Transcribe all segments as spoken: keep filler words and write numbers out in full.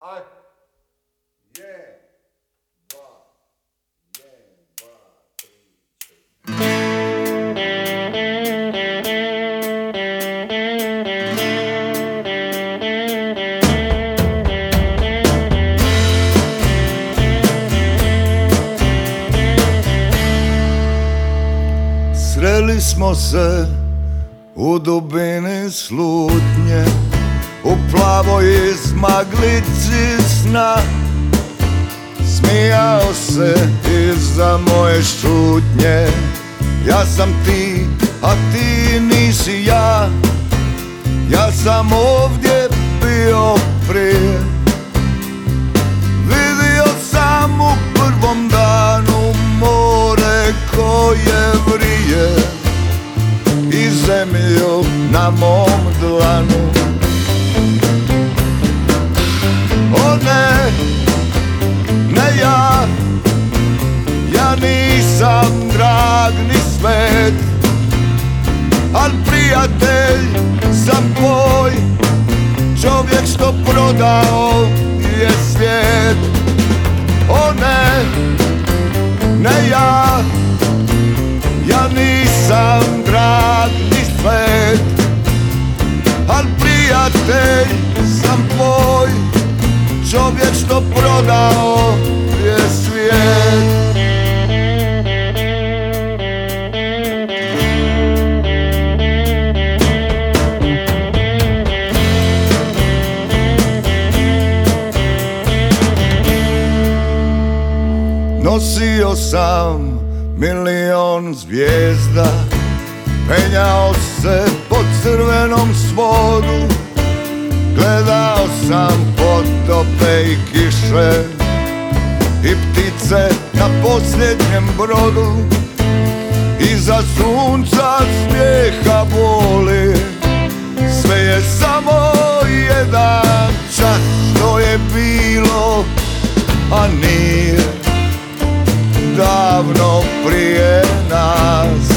Aj, je, dva, je, dva, tri, četiri. Sreli smo se u dubini slutnje, u plavoj izmaglici sna. Smijao se iza moje šutnje. Ja sam ti, a ti nisi ja. Ja sam ovdje bio prije. Vidio sam u prvom danu more koje vrije i zemlju na mom dlanu. O ne, ne ja, ja nisam drag ni svet, al prijatelj sam tvoj, čovjek što prodao je svijet. O ne, ne ja, ja nisam drag ni svet, al prijatelj sam tvoj, čovjek što prodao je svijet. Nosio sam milion zvijezda, penjao se po crvenom svodu, gledao sam potope i kiše i ptice na posljednjem brodu. Iza sunca smijeha boli, sve je samo jedan čas što je bilo, a nije davno prije nas.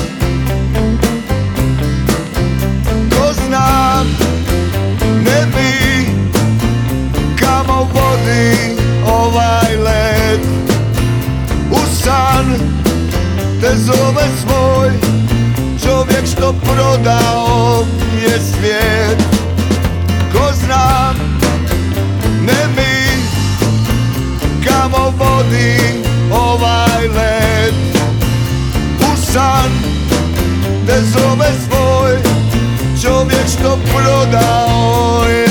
Ko zna, ne bi kamo vodi ovaj let. U san te zove svoj, čovjek što prodao je svijet. Ko zna, ne bi kamo vodi ovaj let. U san te zove svoj, čovjek što prodao je